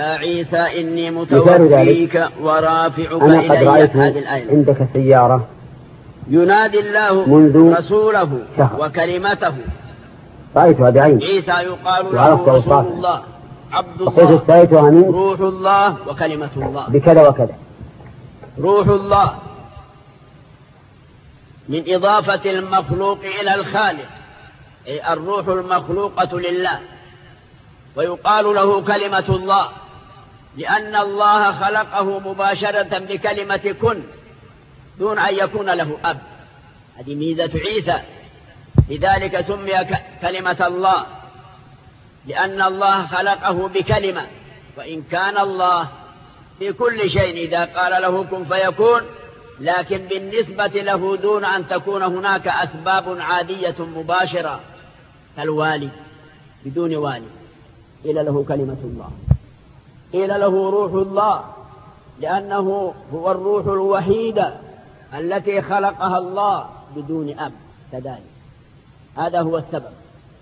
يا عيسى إني متوفيك ورافعك إلي. هذه الآية. عندك سيارة ينادي الله منذ رسوله وكلمته. رأيتها بعيني. عيسى يقال له رسول الله، عبد الله، روح الله وكلمة الله. بكذا وكذا. روح الله من إضافة المخلوق إلى الخالق، أي الروح المخلوقة لله. ويقال له كلمة الله لأن الله خلقه مباشرة بكلمة كن دون أن يكون له أب. هذه ميزة عيسى، لذلك سمي كلمة الله، لأن الله خلقه بكلمة. وإن كان الله في كل شيء إذا قال له كن فيكون، لكن بالنسبة له دون أن تكون هناك أسباب عادية مباشرة كالوالي بدون والي. قيل له كلمة الله، قيل له روح الله لأنه هو الروح الوحيدة التي خلقها الله بدون أب كذلك. هذا هو السبب.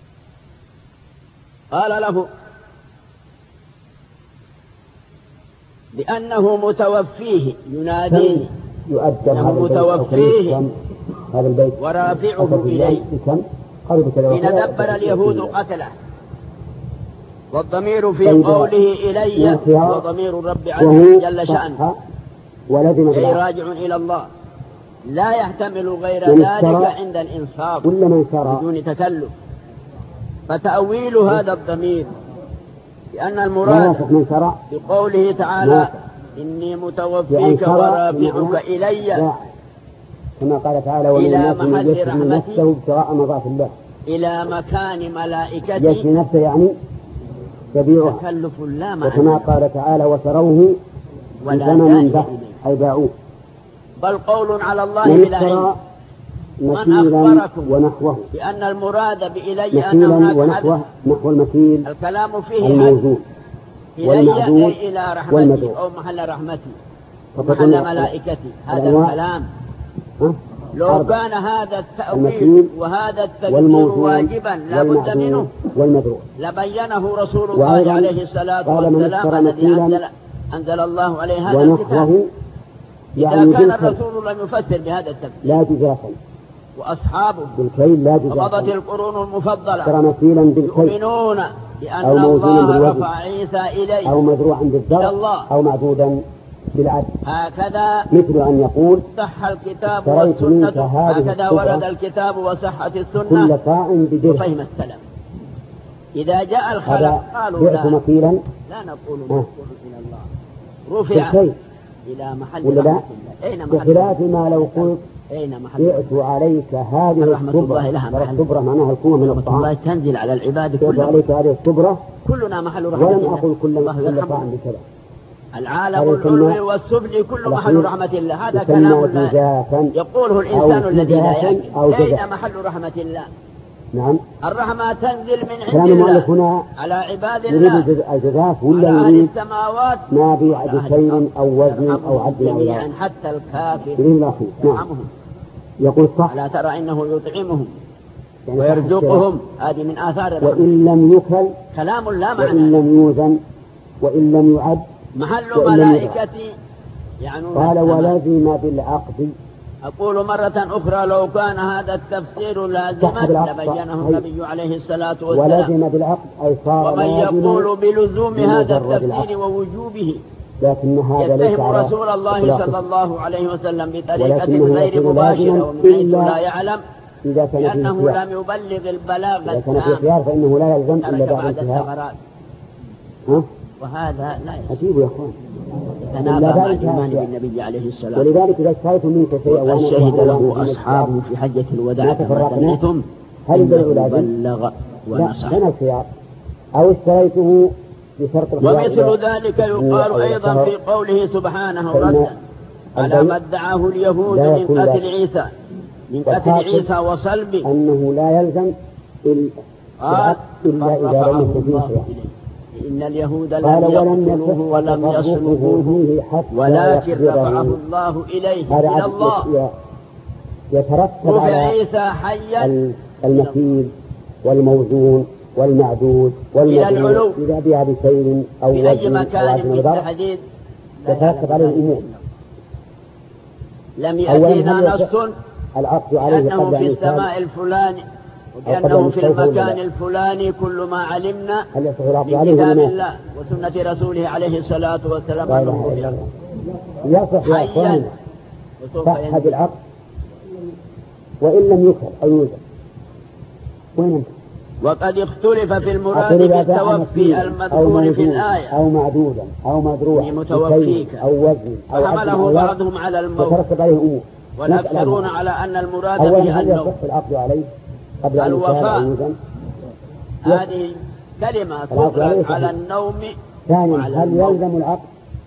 قال له لأنه متوفيه، يناديه أنه متوفيه ورافعه إليه. حين دبر اليهود قتله، والضمير في قوله إلي وضمير الرب عز وجل شأنه، أي راجع إلى الله، لا يحتمل غير ذلك عند الإنصاف بدون تكلف. فتأويل هذا الضمير لأن المراد بقوله تعالى إني متوفيك ورافعك إلي كما قال تعالى إلى محل رحمتي ابتغاء مرضات الله، إلى مكان ملائكتي، يشفي نفسه يعني يبيعها، تكلف لا معنى. وكما قال تعالى وشروه بثمن بخس أي باعوه. بل قول على الله بلا علم. من أخبركم ونحوه بأن المراد بإلي أن هناك حدث نحو المكيل الكلام فيه الموزون إلي إلى رحمتي أو محل رحمتي محل ملائكتي. هذا الكلام لو كان هذا التأويل وهذا التدبير واجبا لا بد منه لبينه رسول الله عليه الصلاة والسلام الذي أنزل الله عليه هذا الكتاب. إذا كان الرسول لم يفسر بهذا التفسير لا جزافا، وأصحابه بالكيل لا جزافا، ومضت القرون المفضلة يؤمنون بأن الله رفع عيسى إليه أو مزروعا بالزرع أو معبودا بالعدل. هكذا مثل أن يقول صح الكتاب والسنة، هكذا ورد الكتاب وصحت السنة كل صاع بدرهم وفهم السلام. إذا جاء الخلق قالوا لا نقول مرفوع إلى الله، رفع إلى محل رحمة الله. أين محل بخلاف ما لو قلت يأت عليك هذه الصبرة معناها القوة من الطعام، الله تنزل على العباد كلهم. عليك هذه الصبرة كلنا محل رحمة الله. ولم أقل كل طعام بكذا. العالم العلوي والسفلي كل محل رحمة الله. هذا كلام يقوله الإنسان الذي لا يعلم. أين محل رحمة الله؟ نعم. الرحمة تنزل من عند الله على عباد الله، يريد الجزاف ولا يريد السماوات ما بشيء أو وزن أو عدل جميعا حتى الكافر يطعمهم. يقول صح. لا ترى إنه يطعمهم يعني ويرزقهم. هذه من آثار الرحمة. وإن لم يكل كلام لا معنى، وإن لم يوزن وإن لم يعد محل ملائكتي يعني. قال ولازم بالعقد. أقول مرة أخرى لو كان هذا التفسير لازما لبينه النبي عليه الصلاة والسلام. ولازم بالعقد أي صار. ومن يقول بلزوم هذا التفسير ووجوبه لكن هذا يتهم رسول الله صلى الله عليه وسلم بطريقة غير مباشرة ومن حيث لا يعلم، لأنه لم يبلغ البلاغ التام فإنه لا يلزم إلا بعد الثغرات. وهذا لا أجيب يا أخوان يتنافى مع الإيمان بالنبي عليه الصلاة والسلام. ولذلك إذا اشتريت منك شيئا وشهد له أصحابه في حجة الوداع كما سمعتم هل بلغ ونصح. لا الخيار أو اشتريته بشرط الخيار. ومثل ذلك يقال أيضا في قوله سبحانه ردا على ما ادعاه اليهود من قتل عيسى، من قتل عيسى وصلبه، أنه لا يلزم إلا إذا لم يكن فيه. إن اليهود لم يقتلوه ولم يصلبوه ولكن رفعه الله إليه إلى الله. يترتب على عيسى حيا المكيل والموزون والمعدود والمدروس إذا بها بسير أو وزن أو عزم ضرب يترتب عليه الأمور. لم يأتينا نص العقد عليه قبل في السماء الفلاني وكأنه في المكان الفلاني كل ما علمنا من كتاب الله وسنة رسوله عليه الصلاة والسلام أنه يصح يا أخواننا صحة العقد وإن لم يكر أو يوجد. وين وقد اختلف في المراد بالتوفي المذكور في الآية أو معدودا أو مدروع متوفيك أو وزن أو فحمله بعضهم على الموت وترتب عليه أمور والأكثرون على أن المراد به النوم. العقد عليه قبل أن الوفاء هذه كلمة تطلق على النوم. ثانيا هل يلزم العقد؟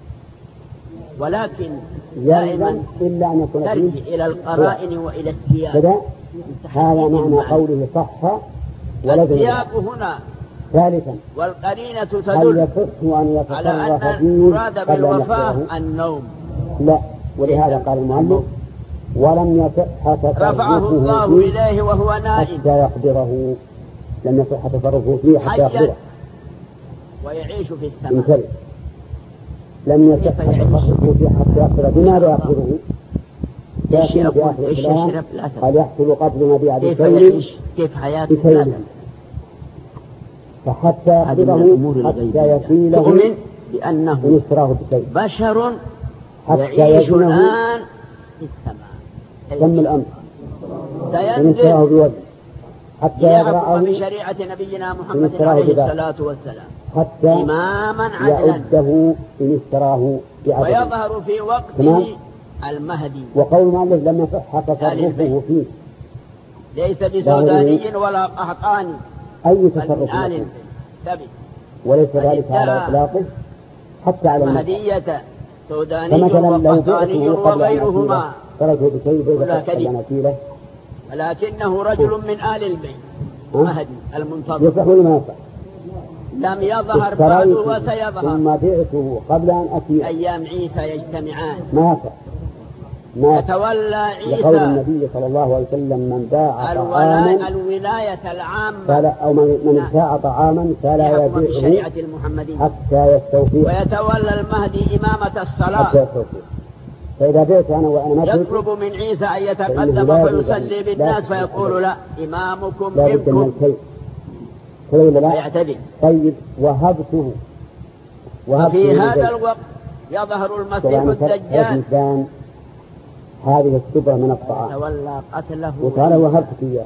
ولكن دائما إلا أن يكون ترجع إلى القرائن وإلى السياق. هذا معنى قوله صح ولزم السياق هنا. ثالثا والقرينة تدل على أن المراد بالوفاء النوم. لا، ولهذا قال المؤلف ولم يصح رفعه الله إليه وهو نائم حتى يقدره. لم يصح تصرفه فيه حتى يقدره ويعيش في السماء. لم يصح تصرفه فيه حتى يقدره. بماذا يقدره؟ لكن في آخر الكلام قد يحصل قتل مبيع بسير كيف حياته فحتى يقدره حتى يصيله بأنه بشر يعيش الآن في السماء. تم الأمر سينزل بوجه حتى يحكم بشريعة نبينا محمد عليه الصلاة والسلام حتى إماما عدلا يعده إن اشتراه بعدل ويظهر في وقته المهدي. وقول مؤلف لم يصح تصرفه فيه ليس بسوداني ولا قحطاني أي تصرف وليس ذلك على إطلاقه حتى على المهدية سوداني وقحطاني وغيرهما تركه بشيء ولكنه رجل من آل البيت مهدي المنتظر. يصح ولا ما يصح؟ لم يظهر بعد وسيظهر. ثم بعته قبل أن أتي أيام عيسى يجتمعان. ما يصح. يتولى عيسى لقول النبي صلى الله عليه وسلم من باع طعاما الولاية العامة فلا أو من باع طعاما فلا يبيعه حتى يستوفي ويتولى المهدي إمامة الصلاة حتى يستوفي. فإذا بيت أنا وأنا يطلب من عيسى أن يتقدم فيصلي بالناس فيقول لا إمامكم منكم فيعتدي. طيب وهبته وفي هذا الوقت يظهر المسيح الدجال هذه السبرة من الطعام تولى قتله وقال وهبتك إياها.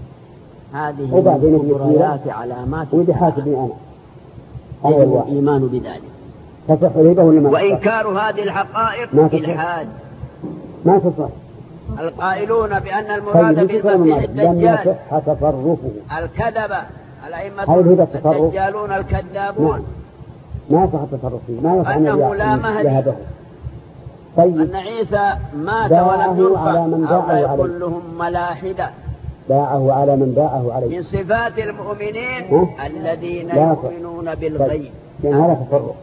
هذه مبريات علامات ودي حاسبني أنا يجب الإيمان بذلك. تصح ريبه ولا ما تصح؟ وإنكار هذه الحقائق إلحاد. ما تصح. القائلون بأن المراد بالمسيح الدجال لم يصح تصرفه الكذبة الأئمة الدجالون الكذابون ما صح تصرفه ما يصح أنه لا مهدي. طيب أن عيسى مات ولم يرفع هؤلاء كلهم ملاحدة. باعه على من باعه عليه من صفات المؤمنين الذين يؤمنون بالغيب. هذا تصرف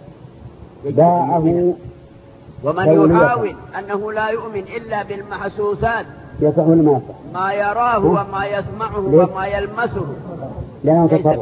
باعه. ومن يحاول أنه لا يؤمن إلا بالمحسوسات يصح ولا ما يصح؟ ما يراه وما يسمعه وما يلمسه ليس بمؤمن.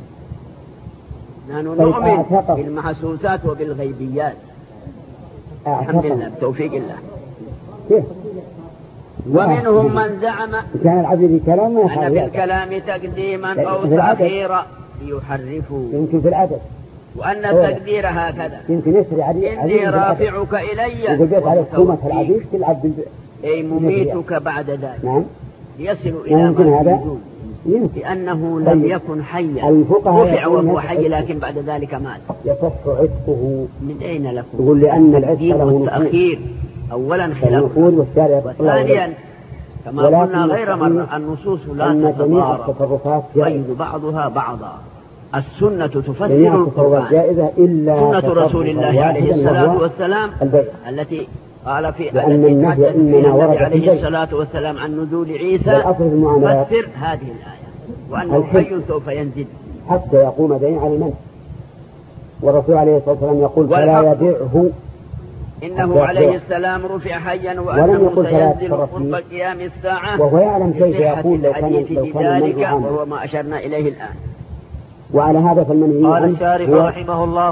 نحن نؤمن بالمحسوسات وبالغيبيات. الحمد لله بتوفيق الله. كيف؟ ومنهم من زعم كان العبد بكلام أن في الكلام تقديما أو تأخيرا ليحرفوا يمكن في العدد وأن التقدير هكذا يمكن يسري إني رافعك إلي وجدت على السمة العديد تلعب أي مميتك بعد ذلك. نعم يصل إلى ما يريدون لأنه لم يكن حيا رفع وهو حي لكن بعد ذلك مات. يصح عتقه من أين لكم؟ يقول لأن العتق له والتأخير أولا خلاف وثانيا كما قلنا غير مرة النصوص لا تتضارب تؤيد بعضها بعضا. السنة تفسر القرآن. سنة رسول الله عليه الصلاة والسلام التي قال في التي حدث فيها النبي عليه الصلاة والسلام عن نزول عيسى تفسر هذه الآية وأنه حي سوف ينزل حتى يقوم دين على المنع. والرسول عليه الصلاة والسلام يقول فلا يبيعه إنه عليه السلام رفع حيا وأنه سينزل قرب قيام الساعة وهو يعلم كيف يقول لو كان ذلك وهو ما أشرنا إليه الآن. وعلى هذا فالمنهي قال الشارح رحمه الله